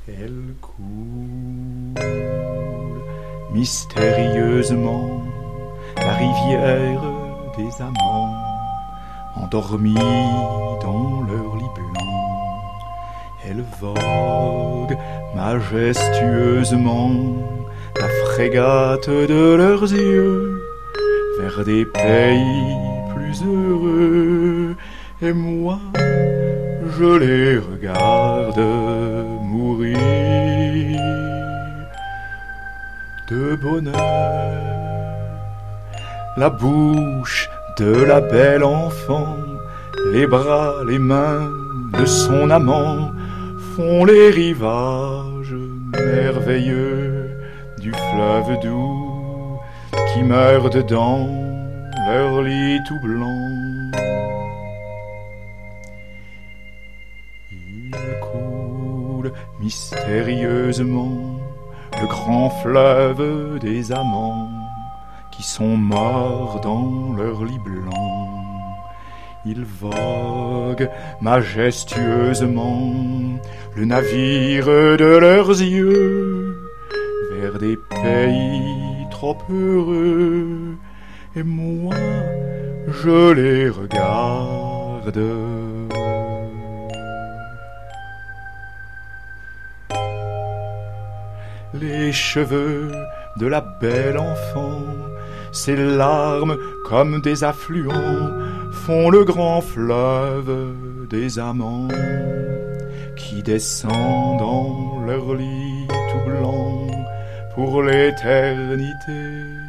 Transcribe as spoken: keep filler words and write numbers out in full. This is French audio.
Elle coule mystérieusement la rivière des amants, endormis dans leur lit blanc. Elle vogue majestueusement la frégate de leurs yeux vers des pays plus heureux. Et moi, je les regarde mourir de bonheur. La bouche de la belle enfant, les bras, les mains de son amant font les rivages merveilleux du fleuve doux qui meurt dedans leur lit tout blanc. Il coule mystérieusement le grand fleuve des amants qui sont morts dans leur lit blanc. Il vogue majestueusement le navire de leurs yeux vers des pays trop heureux. Et moi, je les regarde les cheveux de la belle enfant, ses larmes comme des affluents font le grand fleuve des amants qui descend dans leur lit tout blanc pour l'éternité.